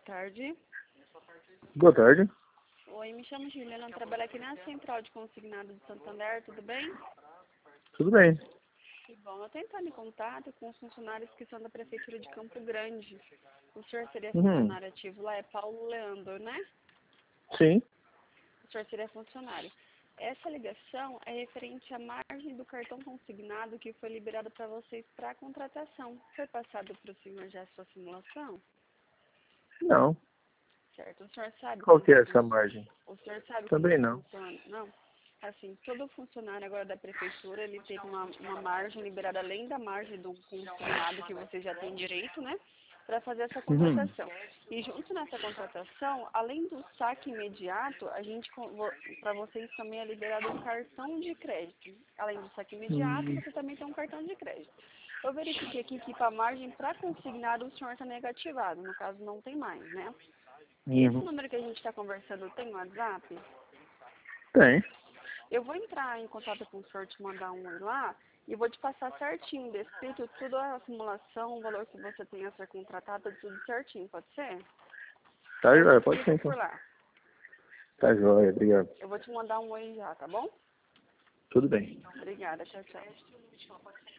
tarde. Boa tarde. Oi, me chamo Juliana, eu trabalho aqui na Central de Consignado de Santander, tudo bem? Tudo bem. Que bom, eu estou entrando em contato com os funcionários que são da Prefeitura de Campo Grande. O senhor seria funcionário ativo lá, é Paulo Leandro, né? Sim. O senhor seria funcionário. Essa ligação é referente à margem do cartão consignado que foi liberado para vocês para a contratação. Foi passado para o senhor já a sua simulação? Não. Certo. O senhor sabe Qual como que que é essa funciona? margem? O senhor sabe como Também que não. funciona? Não? Assim, todo funcionário agora da prefeitura, ele tem uma margem liberada além da margem do consignado que você já tem direito, né? Para fazer essa contratação. E junto nessa contratação, além do saque imediato, a gente, para vocês também é liberado um cartão de crédito. Além do saque imediato, você também tem um cartão de crédito. Eu verifiquei aqui que para a margem para consignado o senhor está negativado, no caso não tem mais, né? Esse número que a gente está conversando tem WhatsApp? Tem. Eu vou entrar em contato com o senhor, te mandar um oi lá, e vou te passar certinho, descrito tudo a simulação, o valor que você tem a ser contratado, tudo certinho, pode ser? Tá Eu joia, te pode ser ligo então. por lá. Tá joia, obrigado. Eu vou te mandar um oi já, tá bom? Tudo bem. Obrigada, tchau, tchau.